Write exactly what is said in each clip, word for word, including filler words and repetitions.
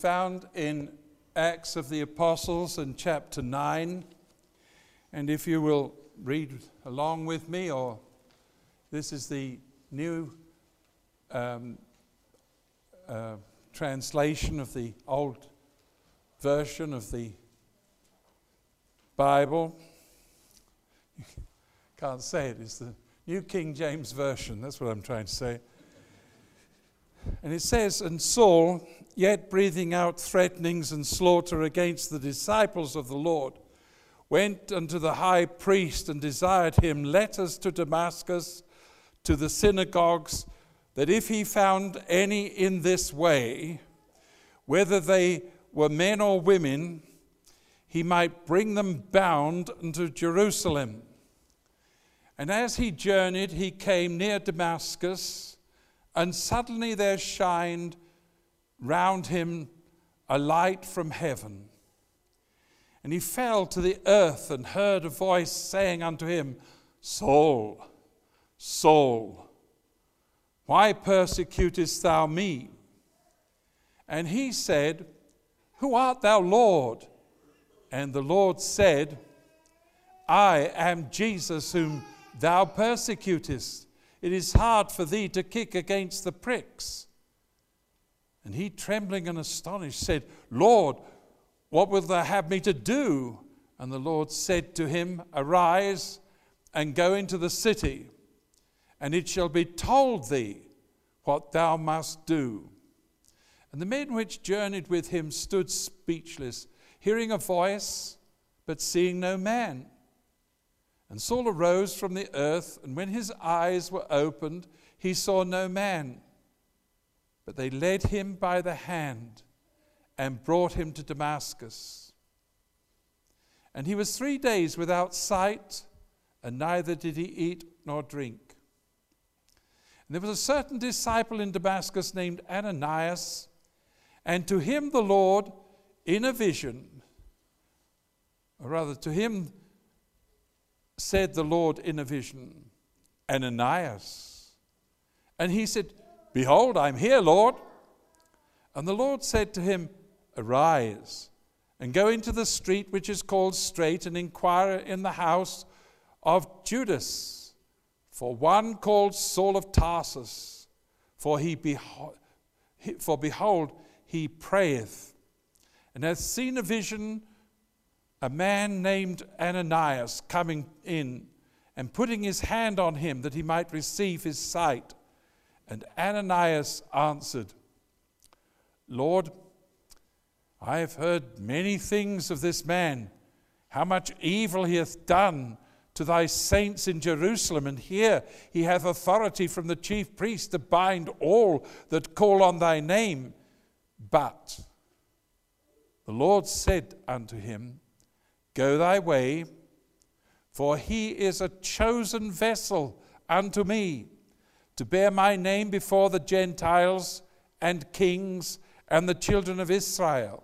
Found in Acts of the Apostles in chapter nine. And if you will read along with me, or this is the new um, uh, translation of the old version of the Bible. You can't say it. It's the New King James Version. That's what I'm trying to say. And it says, "And Saul, yet breathing out threatenings and slaughter against the disciples of the Lord, went unto the high priest and desired him letters to Damascus, to the synagogues, that if he found any in this way, whether they were men or women, he might bring them bound unto Jerusalem. And as he journeyed, he came near Damascus, and suddenly there shined round him a light from heaven. And he fell to the earth and heard a voice saying unto him, Saul, Saul, why persecutest thou me? And he said, Who art thou, Lord? And the Lord said, I am Jesus whom thou persecutest. It is hard for thee to kick against the pricks. And he, trembling and astonished, said, Lord, what wilt thou have me to do? And the Lord said to him, Arise and go into the city, and it shall be told thee what thou must do. And the men which journeyed with him stood speechless, hearing a voice, but seeing no man. And Saul arose from the earth, and when his eyes were opened, he saw no man. But they led him by the hand and brought him to Damascus. And he was three days without sight, and neither did he eat nor drink. And there was a certain disciple in Damascus named Ananias, and to him the Lord in a vision, or rather to him said the Lord in a vision, Ananias. And he said, Behold, I'm here, Lord. And the Lord said to him, Arise, and go into the street which is called Straight, and inquire in the house of Judas, for one called Saul of Tarsus, for he beho- for behold, he prayeth, and hath seen a vision, a man named Ananias coming in and putting his hand on him that he might receive his sight. And Ananias answered, Lord, I have heard many things of this man, how much evil he hath done to thy saints in Jerusalem, and here he hath authority from the chief priest to bind all that call on thy name. But the Lord said unto him, Go thy way, for he is a chosen vessel unto me, to bear my name before the Gentiles and kings and the children of Israel.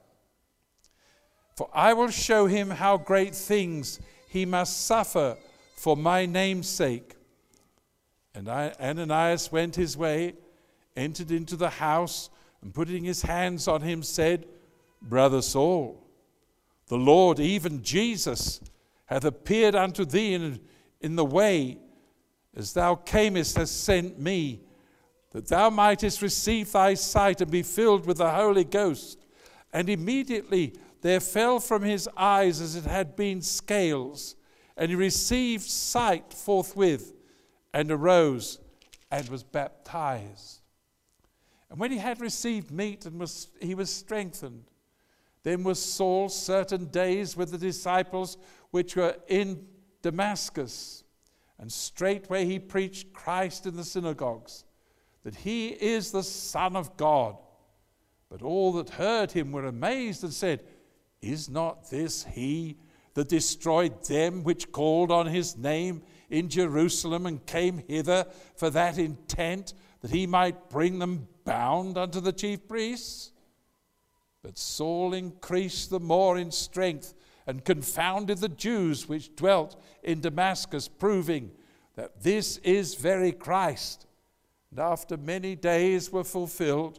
For I will show him how great things he must suffer for my name's sake. And I, Ananias went his way, entered into the house, and putting his hands on him said, Brother Saul, the Lord, even Jesus, hath appeared unto thee in, in the way, as thou camest, has sent me, that thou mightest receive thy sight and be filled with the Holy Ghost. And immediately there fell from his eyes as it had been scales, and he received sight forthwith, and arose and was baptized. And when he had received meat, and was he was strengthened, then was Saul certain days with the disciples which were in Damascus. And straightway he preached Christ in the synagogues, that he is the Son of God. But all that heard him were amazed and said, Is not this he that destroyed them which called on his name in Jerusalem, and came hither for that intent, that he might bring them bound unto the chief priests? But Saul increased the more in strength, and confounded the Jews which dwelt in Damascus, proving that this is very Christ. And after many days were fulfilled,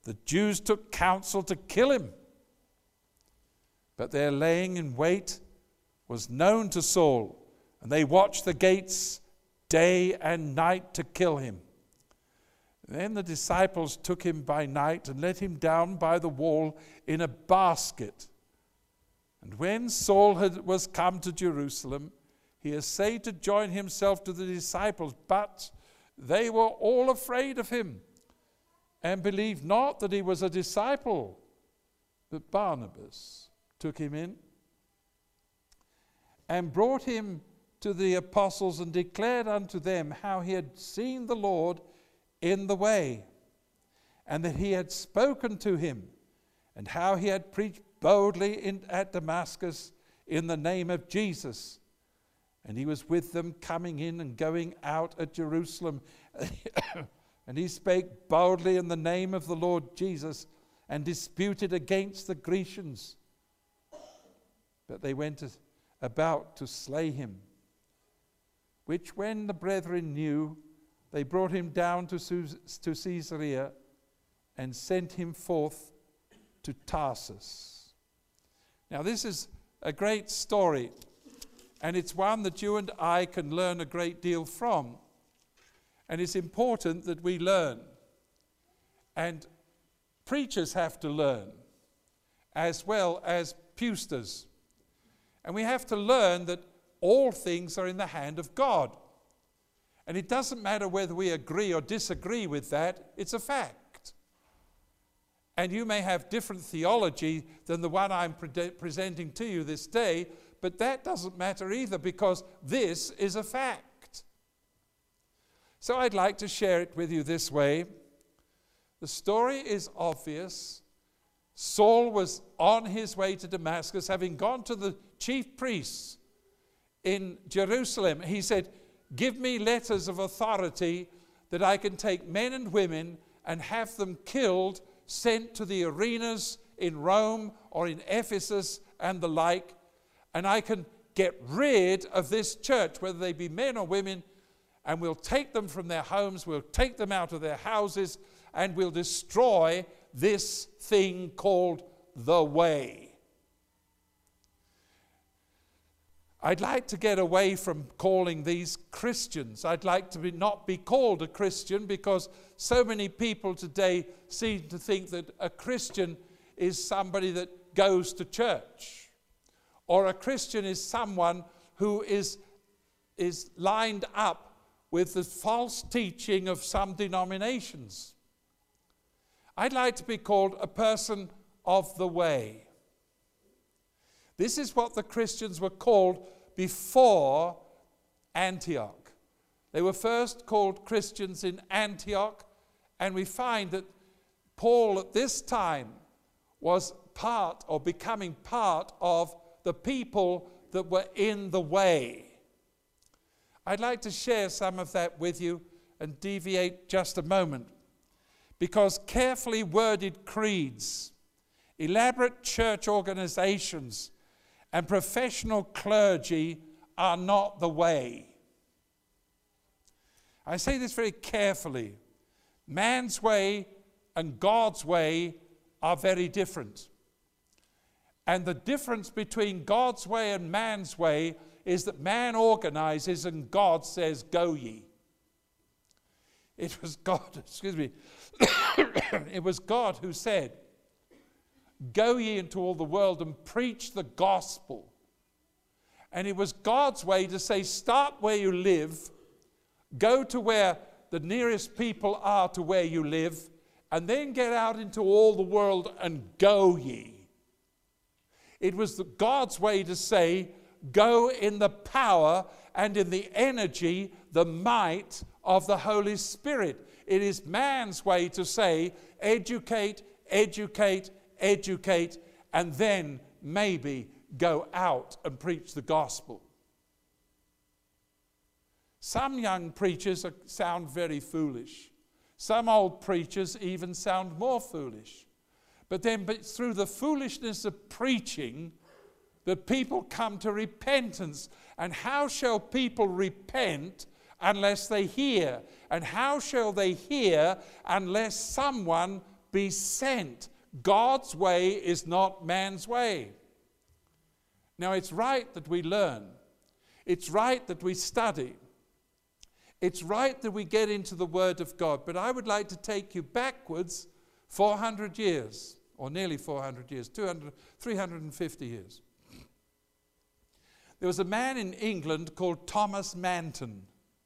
the Jews took counsel to kill him. But their laying in wait was known to Saul, and they watched the gates day and night to kill him. Then the disciples took him by night and let him down by the wall in a basket. And when Saul had, was come to Jerusalem, he essayed to join himself to the disciples, but they were all afraid of him and believed not that he was a disciple. But Barnabas took him in and brought him to the apostles and declared unto them how he had seen the Lord in the way, and that he had spoken to him, and how he had preached boldly in, at Damascus in the name of Jesus. And he was with them coming in and going out at Jerusalem. And he spake boldly in the name of the Lord Jesus, and disputed against the Grecians. But they went about to slay him. Which when the brethren knew, they brought him down to, to Caesarea, and sent him forth to Tarsus. Now this is a great story, and it's one that you and I can learn a great deal from. And it's important that we learn. And preachers have to learn, as well as pewsters. And we have to learn that all things are in the hand of God. And it doesn't matter whether we agree or disagree with that, it's a fact. And you may have different theology than the one I'm pre- presenting to you this day, but that doesn't matter either, because this is a fact. So I'd like to share it with you this way. The story is obvious. Saul was on his way to Damascus, having gone to the chief priests in Jerusalem. He said, give me letters of authority that I can take men and women and have them killed, sent to the arenas in Rome or in Ephesus and the like, and I can get rid of this church, whether they be men or women, and we'll take them from their homes, we'll take them out of their houses, and we'll destroy this thing called the way. I'd like to get away from calling these Christians. I'd like to be, not be called a Christian, because so many people today seem to think that a Christian is somebody that goes to church. Or a Christian is someone who is, is lined up with the false teaching of some denominations. I'd like to be called a person of the way. This is what the Christians were called before Antioch. They were first called Christians in Antioch, and we find that Paul at this time was part or becoming part of the people that were in the way. I'd like to share some of that with you and deviate just a moment, because carefully worded creeds, elaborate church organizations, and professional clergy are not the way. I say this very carefully. Man's way and God's way are very different. And the difference between God's way and man's way is that man organizes and God says, go ye. It was God, excuse me, it was God who said, go ye into all the world and preach the gospel. And it was God's way to say, start where you live, go to where the nearest people are to where you live, and then get out into all the world and go ye. It was the God's way to say, go in the power and in the energy, the might of the Holy Spirit. It is man's way to say, educate, educate, educate, and then maybe go out and preach the gospel. Some young preachers are, sound very foolish. Some old preachers even sound more foolish. But then but through the foolishness of preaching, the people come to repentance. And how shall people repent unless they hear? And how shall they hear unless someone be sent. God's way is not man's way. Now, it's right that we learn. It's right that we study. It's right that we get into the Word of God. But I would like to take you backwards four hundred years, or nearly four hundred years, two hundred, three hundred fifty years. There was a man in England called Thomas Manton.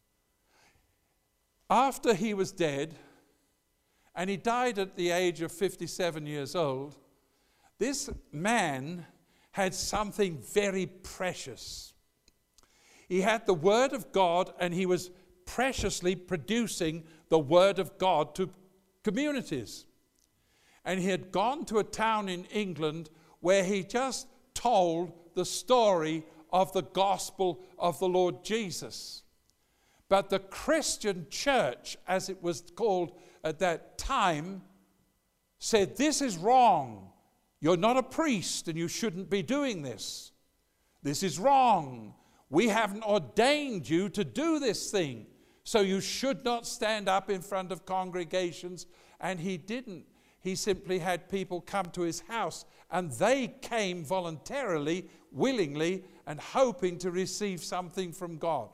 After he was dead, and he died at the age of fifty-seven years old, this man had something very precious. He had the Word of God, and he was preciously producing the Word of God to communities. And he had gone to a town in England where he just told the story of the gospel of the Lord Jesus. But the Christian church, as it was called at that time, said, this is wrong. You're not a priest and you shouldn't be doing this. This is wrong. We haven't ordained you to do this thing. So you should not stand up in front of congregations. And he didn't. He simply had people come to his house, and they came voluntarily, willingly, and hoping to receive something from God.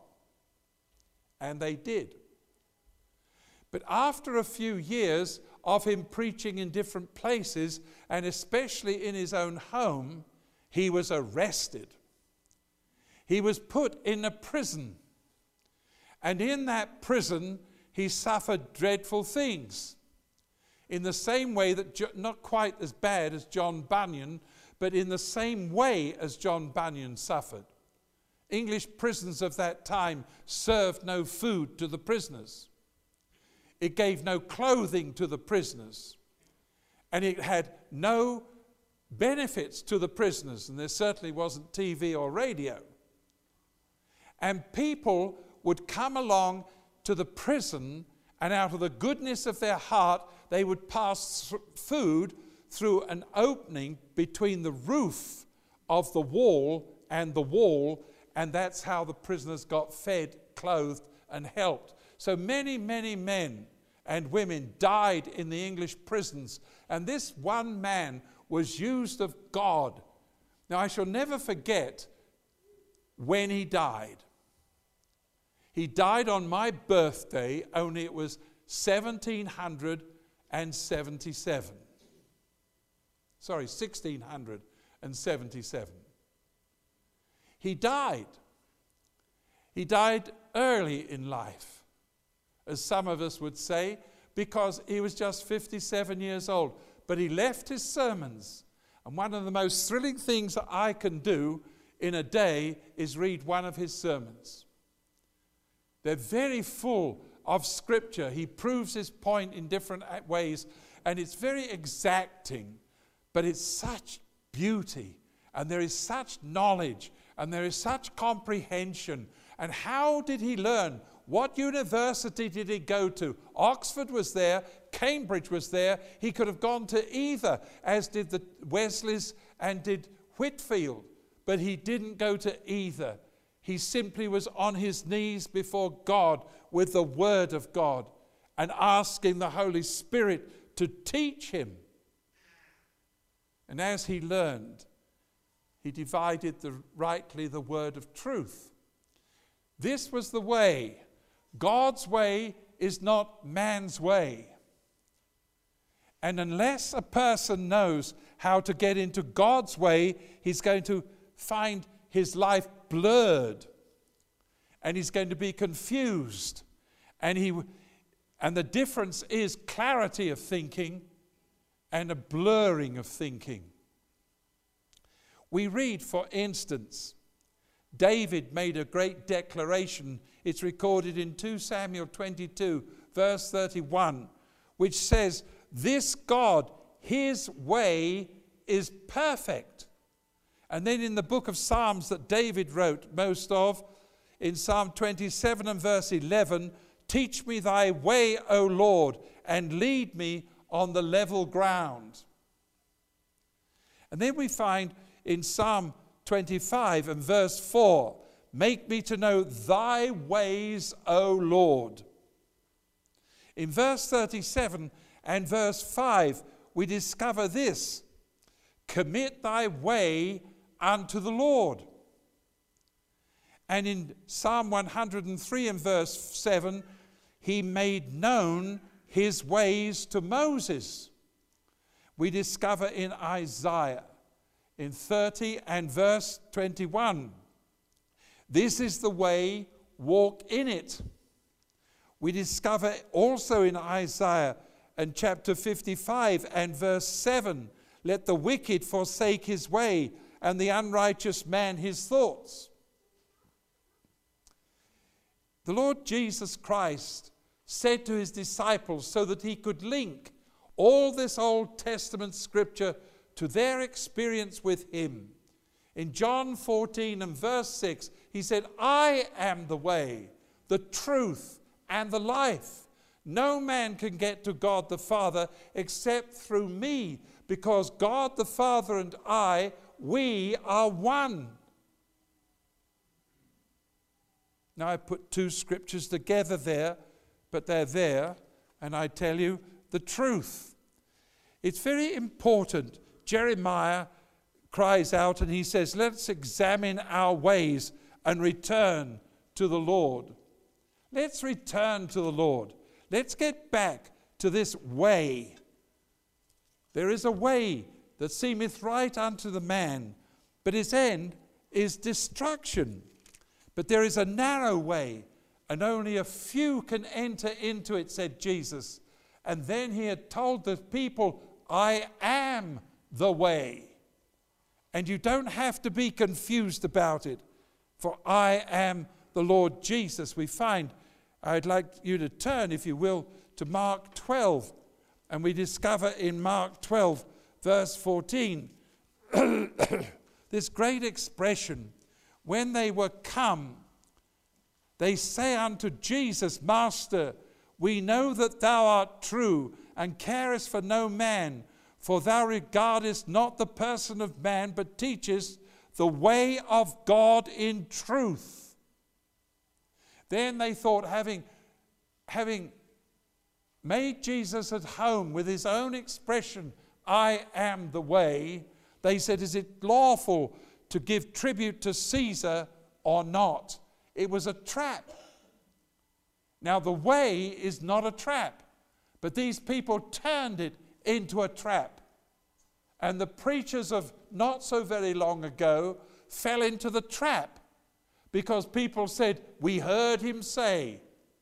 And they did. But after a few years of him preaching in different places, and especially in his own home, he was arrested. He was put in a prison. And in that prison, he suffered dreadful things. In the same way that, jo- not quite as bad as John Bunyan, but in the same way as John Bunyan suffered. English prisons of that time served no food to the prisoners. It gave no clothing to the prisoners. And it had no benefits to the prisoners. And there certainly wasn't T V or radio. And people would come along to the prison, and out of the goodness of their heart, they would pass th- food through an opening between the roof of the wall and the wall, and that's how the prisoners got fed, clothed, and helped. So many, many men and women died in the English prisons, and this one man was used of God. Now, I shall never forget when he died. He died on my birthday, only it was seventeen seventy-seven. Sorry, sixteen seventy-seven. He died. He died early in life, as some of us would say, because he was just fifty-seven years old. But he left his sermons. And one of the most thrilling things that I can do in a day is read one of his sermons. They're very full of scripture. He proves his point in different ways, and it's very exacting, but it's such beauty, and there is such knowledge, and there is such comprehension. And how did he learn? What university did he go to? Oxford was there, Cambridge was there. He could have gone to either, as did the Wesleys and did Whitfield, but he didn't go to either. He simply was on his knees before God with the Word of God and asking the Holy Spirit to teach him. And as he learned, he divided the, rightly the word of truth. This was the way. God's way is not man's way. And unless a person knows how to get into God's way, he's going to find his life blurred, and he's going to be confused, and he and the difference is clarity of thinking and a blurring of thinking. We read, for instance, David made a great declaration. It's recorded in Second Samuel twenty-two, verse thirty-one, which says, "This God, his way is perfect." And then in the book of Psalms that David wrote most of, in Psalm twenty-seven and verse eleven, "Teach me thy way, O Lord, and lead me on the level ground." And then we find in Psalm twenty-five and verse four, "Make me to know thy ways, O Lord." In verse thirty-seven, and verse five, we discover this: commit thy way unto the Lord. And in Psalm one hundred three and verse seven, he made known his ways to Moses. We discover in Isaiah, in thirty and verse twenty-one, this is the way, walk in it. We discover also in Isaiah and chapter fifty-five and verse seven, let the wicked forsake his way and the unrighteous man his thoughts. The Lord Jesus Christ said to his disciples, so that he could link all this Old Testament scripture to their experience with him. In John fourteen and verse six, he said, I am the way, the truth, and the life. No man can get to God the Father except through me, because God the Father and I, we are one. Now I put two scriptures together there, but they're there, and I tell you the truth. It's very important. Jeremiah cries out and he says, let's examine our ways and return to the Lord. Let's return to the Lord. Let's get back to this way. There is a way that seemeth right unto the man, but its end is destruction. But there is a narrow way, and only a few can enter into it, said Jesus. And then he had told the people, I am the way. And you don't have to be confused about it, for I am the Lord Jesus. We find, I'd like you to turn, if you will, to Mark twelve. And we discover in Mark twelve, verse fourteen, this great expression. When they were come, they say unto Jesus, Master, we know that thou art true, and carest for no man, for thou regardest not the person of man, but teachest the way of God in truth. Then they thought, having, having made Jesus at home with his own expression, I am the way, they said, is it lawful to give tribute to Caesar or not? It was a trap. Now the way is not a trap, but these people turned it into a trap. And the preachers of not so very long ago fell into the trap because people said, we heard him say.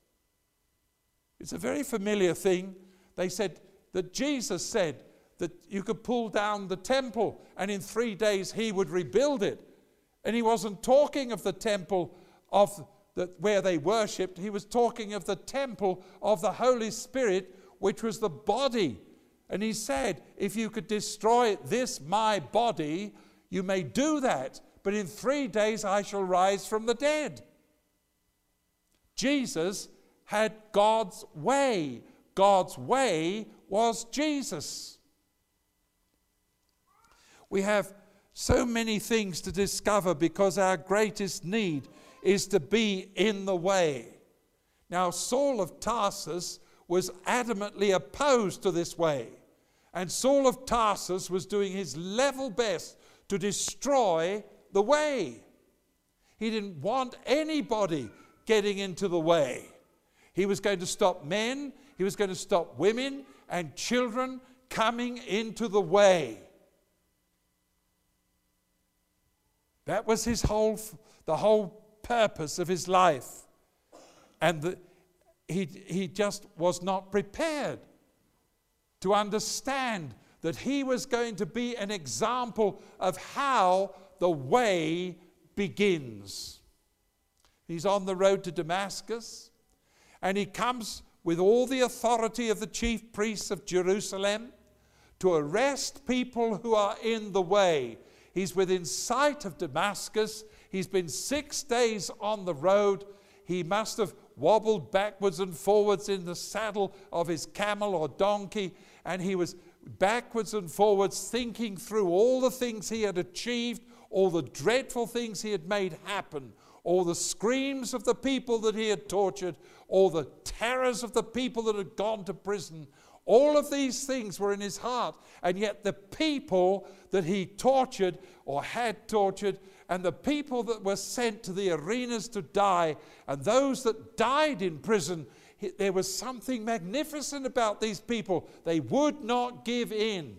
It's a very familiar thing. They said that Jesus said that you could pull down the temple and in three days he would rebuild it. And he wasn't talking of the temple of the, where they worshipped. He was talking of the temple of the Holy Spirit, which was the body. And he said, if you could destroy this, my body, you may do that. But in three days I shall rise from the dead. Jesus had God's way. God's way was Jesus. We have so many things to discover because our greatest need is to be in the way. Now, Saul of Tarsus was adamantly opposed to this way. And Saul of Tarsus was doing his level best to destroy the way. He didn't want anybody getting into the way. He was going to stop men, he was going to stop women and children coming into the way. That was his whole, the whole purpose of his life. And the, he, he just was not prepared to understand that he was going to be an example of how the way begins. He's on the road to Damascus, and he comes with all the authority of the chief priests of Jerusalem to arrest people who are in the way. He's within sight of Damascus. He's been six days on the road. He must have wobbled backwards and forwards in the saddle of his camel or donkey, and he was backwards and forwards thinking through all the things he had achieved, all the dreadful things he had made happen, all the screams of the people that he had tortured, all the terrors of the people that had gone to prison, All of these things were in his heart, and yet the people that he tortured or had tortured, and the people that were sent to the arenas to die, and those that died in prison, there was something magnificent about these people. They would not give in.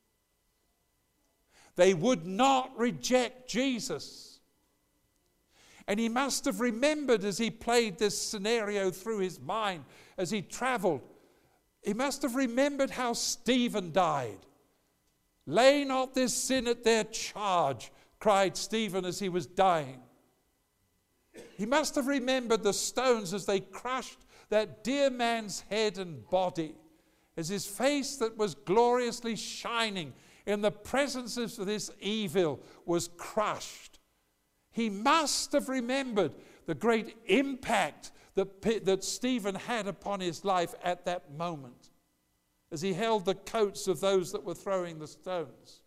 They would not reject Jesus. And he must have remembered as he played this scenario through his mind, as he traveled, he must have remembered how Stephen died. Lay not this sin at their charge, cried Stephen as he was dying. He must have remembered the stones as they crushed that dear man's head and body, as his face that was gloriously shining in the presence of this evil was crushed. He must have remembered the great impact that, that Stephen had upon his life at that moment, as he held the coats of those that were throwing the stones.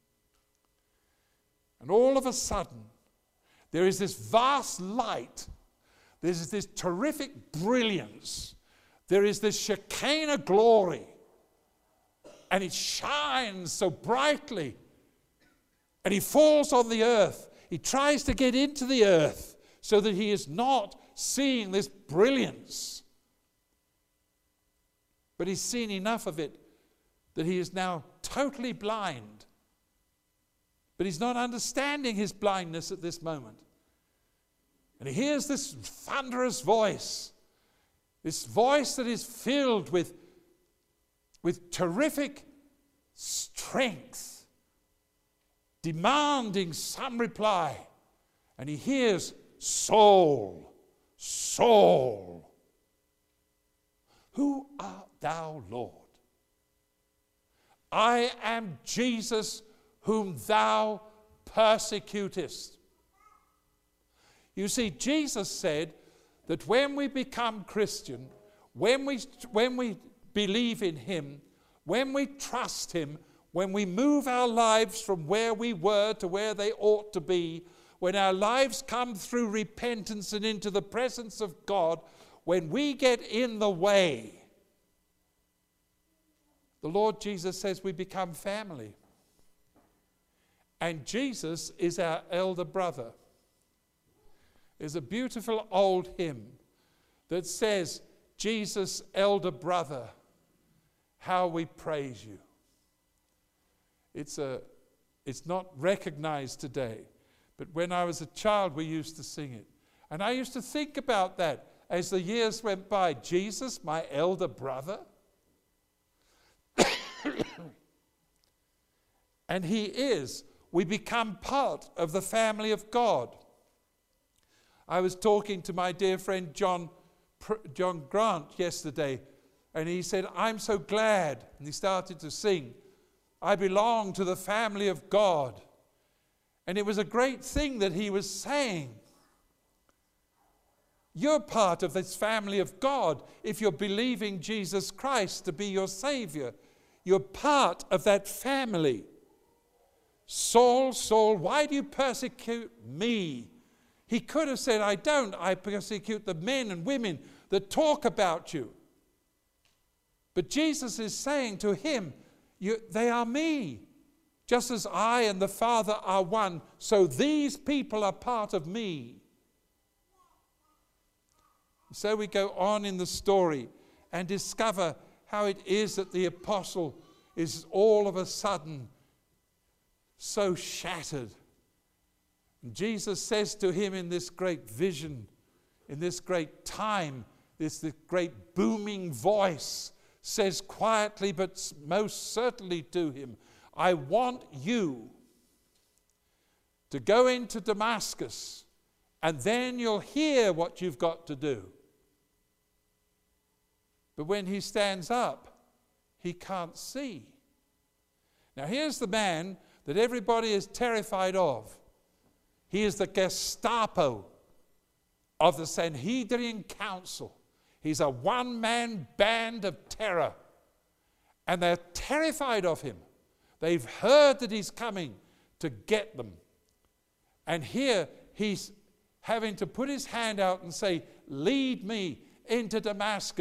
And all of a sudden, there is this vast light. There's this terrific brilliance. There is this Shekinah glory. And it shines so brightly. And he falls on the earth. He tries to get into the earth so that he is not seeing this brilliance. But he's seen enough of it that he is now totally blind. But he's not understanding his blindness at this moment. And he hears this thunderous voice, this voice that is filled with, with terrific strength, demanding some reply. And he hears, Saul, Saul, who art thou, Lord? I am Jesus whom thou persecutest. You see, Jesus said that when we become Christian, when we, when we believe in him, when we trust him, when we move our lives from where we were to where they ought to be, when our lives come through repentance and into the presence of God, when we get in the way, the Lord Jesus says we become family. And Jesus is our elder brother. There's a beautiful old hymn that says, Jesus, elder brother, how we praise you. It's, a, it's not recognized today, but when I was a child, we used to sing it. And I used to think about that as the years went by. Jesus, my elder brother. And he is. We become part of the family of God. I was talking to my dear friend John, John Grant yesterday, and he said, I'm so glad, and he started to sing, I belong to the family of God. And it was a great thing that he was saying. You're part of this family of God if you're believing Jesus Christ to be your Savior. You're part of that family. Saul, Saul, why do you persecute me? He could have said, I don't. I persecute the men and women that talk about you. But Jesus is saying to him, you, they are me. Just as I and the Father are one, so these people are part of me. So we go on in the story and discover how it is that the apostle is all of a sudden so shattered. And Jesus says to him in this great vision, in this great time, this, this great booming voice says quietly but most certainly to him, I want you to go into Damascus and then you'll hear what you've got to do. But when he stands up, he can't see. Now here's the man that everybody is terrified of. He is the Gestapo of the Sanhedrin Council. He's a one-man band of terror. And they're terrified of him. They've heard that he's coming to get them. And here he's having to put his hand out and say, lead me into Damascus.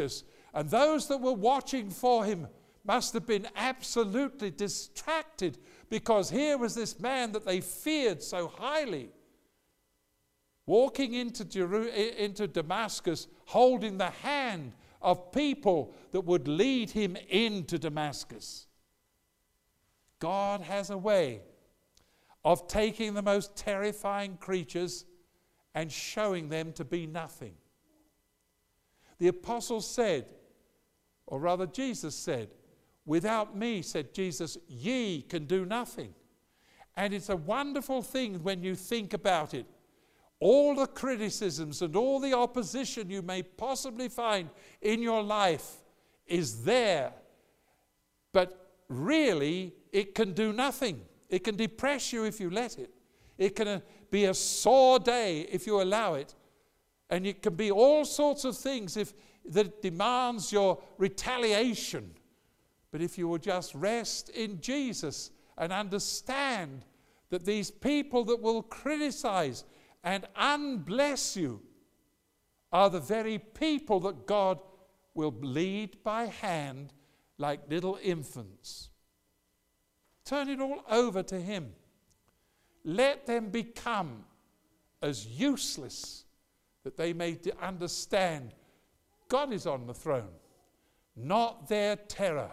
And those that were watching for him must have been absolutely distracted, because here was this man that they feared so highly, walking into, Jeru- into Damascus, holding the hand of people that would lead him into Damascus. God has a way of taking the most terrifying creatures and showing them to be nothing. The apostle said, or rather Jesus said, without me, said Jesus, ye can do nothing. And it's a wonderful thing when you think about it. All the criticisms and all the opposition you may possibly find in your life is there. But really, it can do nothing. It can depress you if you let it. It can uh, be a sore day if you allow it. And it can be all sorts of things if that demands your retaliation. But if you will just rest in Jesus and understand that these people that will criticize and unbless you are the very people that God will lead by hand like little infants. Turn it all over to him. Let them become as useless that they may understand God is on the throne, not their terror.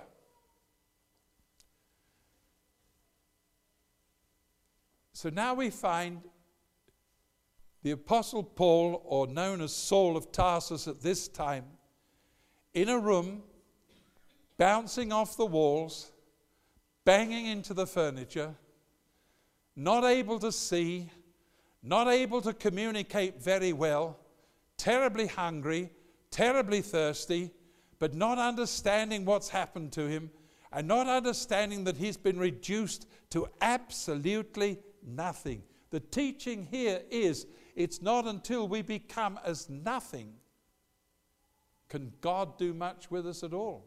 So now we find the Apostle Paul, or known as Saul of Tarsus at this time, in a room, bouncing off the walls, banging into the furniture, not able to see, not able to communicate very well, terribly hungry, terribly thirsty, but not understanding what's happened to him, and not understanding that he's been reduced to absolutely nothing. The teaching here is, it's not until we become as nothing can God do much with us at all.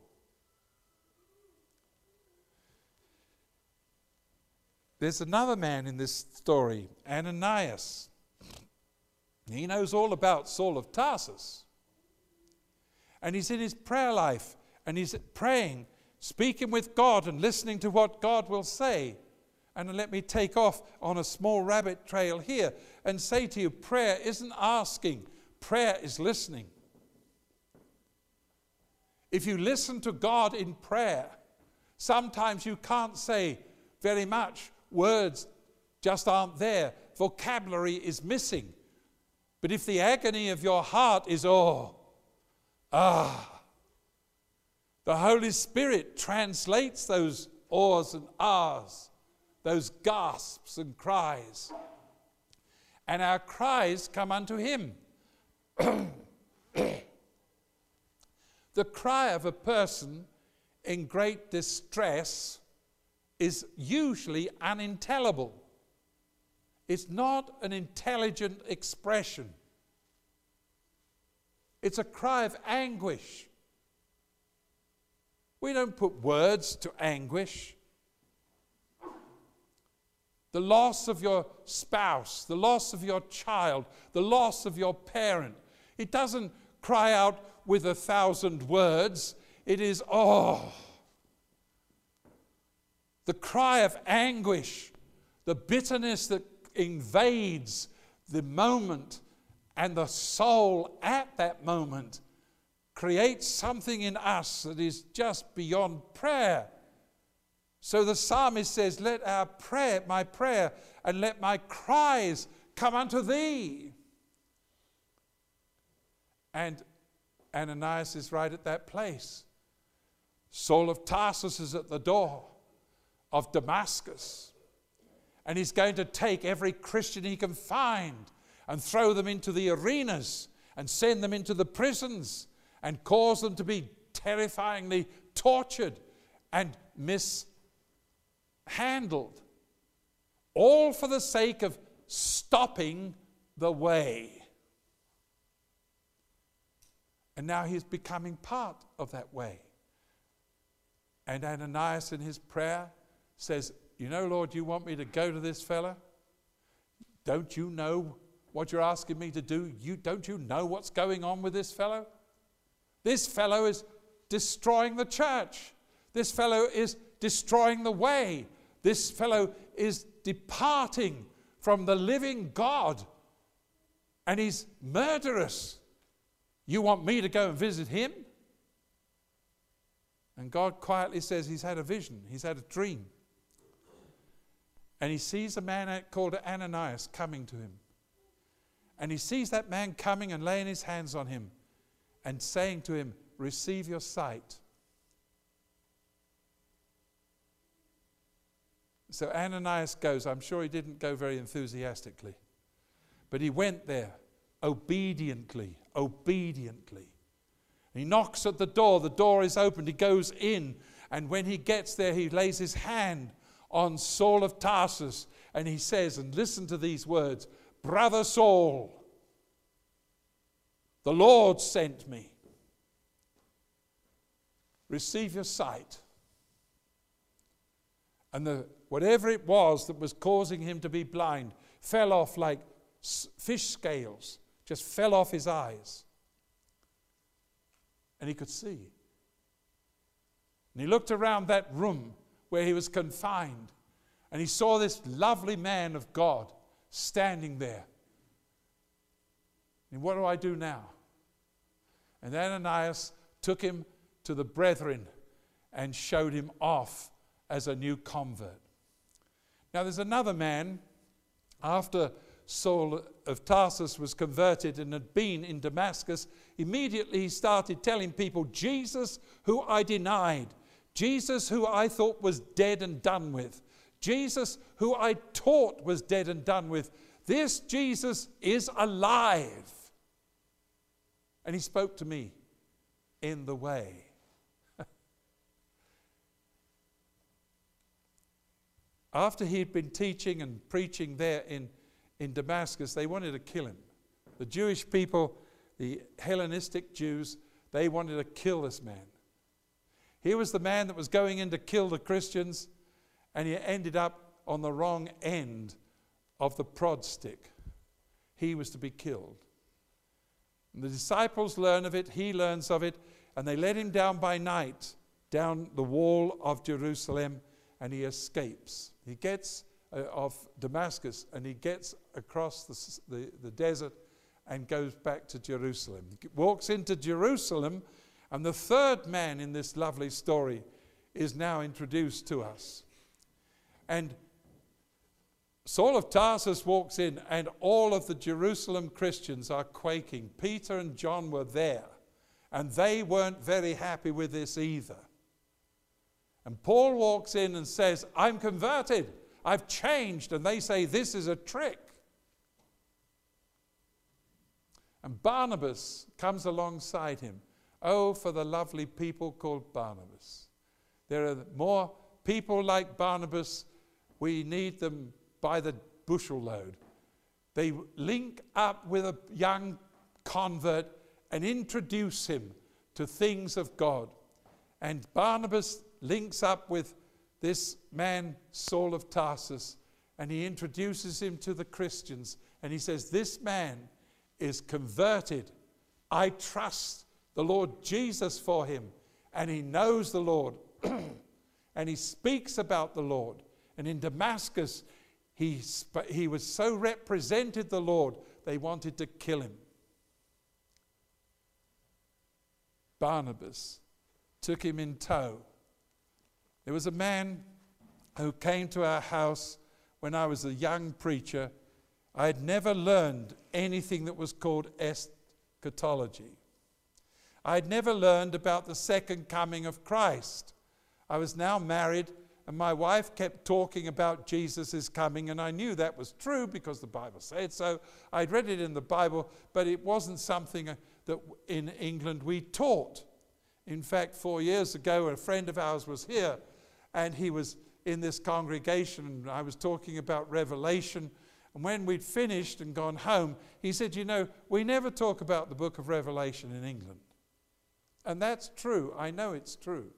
There's another man in this story, Ananias. He knows all about Saul of Tarsus. And he's in his prayer life, and he's praying, speaking with God and listening to what God will say. And let me take off on a small rabbit trail here and say to you, prayer isn't asking, prayer is listening. If you listen to God in prayer, sometimes you can't say very much. Words just aren't there. Vocabulary is missing. But if the agony of your heart is, oh, ah, the Holy Spirit translates those ohs and ahs, those gasps and cries. And our cries come unto him. The cry of a person in great distress is usually unintelligible. It's not an intelligent expression. It's a cry of anguish. We don't put words to anguish. The loss of your spouse, the loss of your child, the loss of your parent. It doesn't cry out with a thousand words. It is, oh, the cry of anguish, the bitterness that invades the moment and the soul at that moment creates something in us that is just beyond prayer. So the psalmist says, let our prayer, my prayer, and let my cries come unto thee. And Ananias is right at that place. Saul of Tarsus is at the door of Damascus. And he's going to take every Christian he can find and throw them into the arenas and send them into the prisons and cause them to be terrifyingly tortured and mishandled. All for the sake of stopping the way. And now he's becoming part of that way. And Ananias in his prayer says, you know, Lord, you want me to go to this fella? Don't you know what you're asking me to do? You, don't you know what's going on with this fellow? This fellow is destroying the church. This fellow is destroying the way. This fellow is departing from the living God. And he's murderous. You want me to go and visit him? And God quietly says he's had a vision. He's had a dream. And he sees a man called Ananias coming to him. And he sees that man coming and laying his hands on him and saying to him, receive your sight. So Ananias goes. I'm sure he didn't go very enthusiastically. But he went there obediently, obediently. He knocks at the door. The door is opened. He goes in. And when he gets there, he lays his hand on Saul of Tarsus. And he says, and listen to these words, Brother Saul, the Lord sent me. Receive your sight. And the, whatever it was that was causing him to be blind fell off like fish scales, just fell off his eyes. And he could see. And he looked around that room where he was confined, and he saw this lovely man of God standing there. And what do I do now? And Ananias took him to the brethren and showed him off as a new convert. Now there's another man, after Saul of Tarsus was converted and had been in Damascus, immediately he started telling people, Jesus who I denied, Jesus who I thought was dead and done with, Jesus who I taught was dead and done with, this Jesus is alive. And he spoke to me in the way. After he'd been teaching and preaching there in, in Damascus, they wanted to kill him. The Jewish people, the Hellenistic Jews, they wanted to kill this man. He was the man that was going in to kill the Christians, and he ended up on the wrong end of the prod stick. He was to be killed. And the disciples learn of it, he learns of it, and they let him down by night, down the wall of Jerusalem, and he escapes. He gets uh, of Damascus, and he gets across the, the, the desert and goes back to Jerusalem. He walks into Jerusalem, and the third man in this lovely story is now introduced to us. And Saul of Tarsus walks in, and all of the Jerusalem Christians are quaking. Peter and John were there, and they weren't very happy with this either. And Paul walks in and says, I'm converted, I've changed, and they say, this is a trick. And Barnabas comes alongside him. Oh, for the lovely people called Barnabas. There are more people like Barnabas. We need them by the bushel load. They link up with a young convert and introduce him to things of God. And Barnabas links up with this man, Saul of Tarsus, and he introduces him to the Christians. And he says, this man is converted. I trust the Lord Jesus for him. And he knows the Lord. And he speaks about the Lord. And in Damascus, he, sp- he was so represented the Lord, they wanted to kill him. Barnabas took him in tow. There was a man who came to our house when I was a young preacher. I had never learned anything that was called eschatology. I had never learned about the second coming of Christ. I was now married, and my wife kept talking about Jesus' coming, and I knew that was true because the Bible said so. I'd read it in the Bible, but it wasn't something that in England we taught. In fact, four years ago, a friend of ours was here, and he was in this congregation, and I was talking about Revelation. And when we'd finished and gone home, he said, you know, we never talk about the book of Revelation in England. And that's true. I know it's true.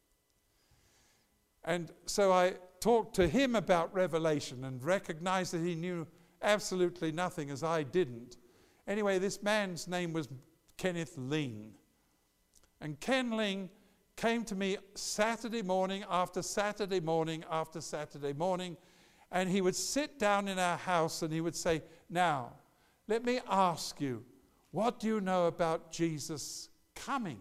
And so I talked to him about Revelation and recognized that he knew absolutely nothing, as I didn't. Anyway, this man's name was Kenneth Ling. And Ken Ling came to me Saturday morning after Saturday morning after Saturday morning, and he would sit down in our house and he would say, now, let me ask you, what do you know about Jesus coming?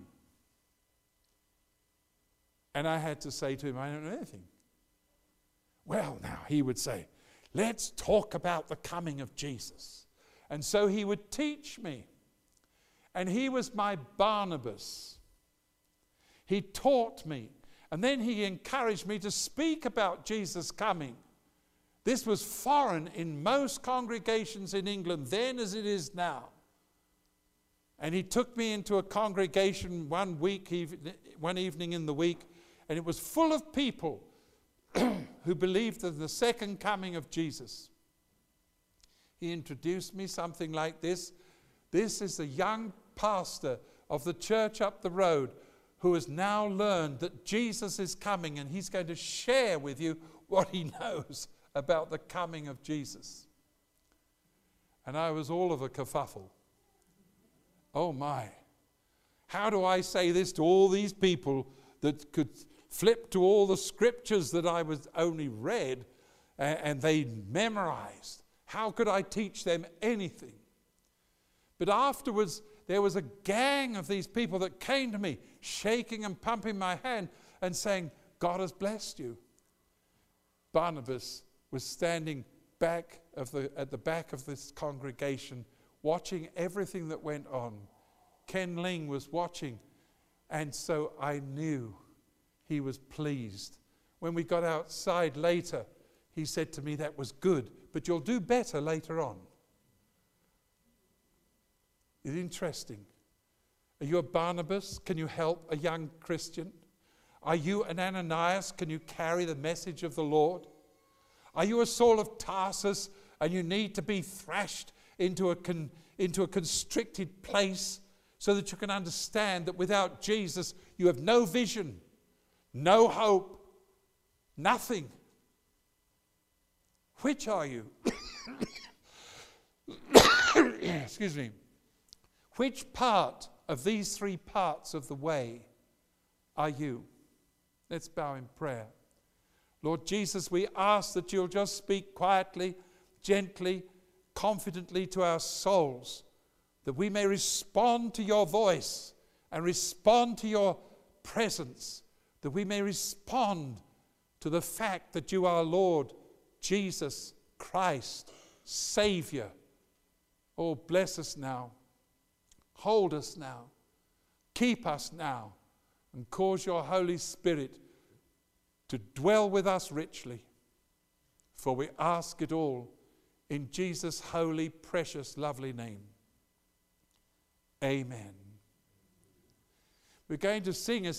And I had to say to him, I don't know anything. Well, now, he would say, let's talk about the coming of Jesus. And so he would teach me. And he was my Barnabas. He taught me. And then he encouraged me to speak about Jesus coming. This was foreign in most congregations in England then as it is now. And he took me into a congregation one week, one evening in the week, and it was full of people who believed in the second coming of Jesus. He introduced me something like this. This is a young pastor of the church up the road who has now learned that Jesus is coming, and he's going to share with you what he knows about the coming of Jesus. And I was all of a kerfuffle. Oh my. How do I say this to all these people that could flip to all the scriptures that I was only read and, and they memorized? How could I teach them anything? But afterwards, there was a gang of these people that came to me, shaking and pumping my hand and saying, God has blessed you. Barnabas was standing back of the, at the back of this congregation, watching everything that went on. Ken Ling was watching, and so I knew he was pleased. When we got outside later, he said to me, that was good, but you'll do better later on. It's interesting. Are you a Barnabas? Can you help a young Christian? Are you an Ananias? Can you carry the message of the Lord? Are you a Saul of Tarsus and you need to be thrashed into a, con, into a constricted place so that you can understand that without Jesus you have no vision, no hope, nothing? Which are you? Excuse me. Which part of these three parts of the way are you? Let's bow in prayer. Lord Jesus, we ask that you'll just speak quietly, gently, confidently to our souls, that we may respond to your voice and respond to your presence, that we may respond to the fact that you are Lord Jesus Christ, Savior. Oh, bless us now. Hold us now. Keep us now. And cause your Holy Spirit to dwell with us richly. For we ask it all in Jesus' holy, precious, lovely name. Amen. We're going to sing a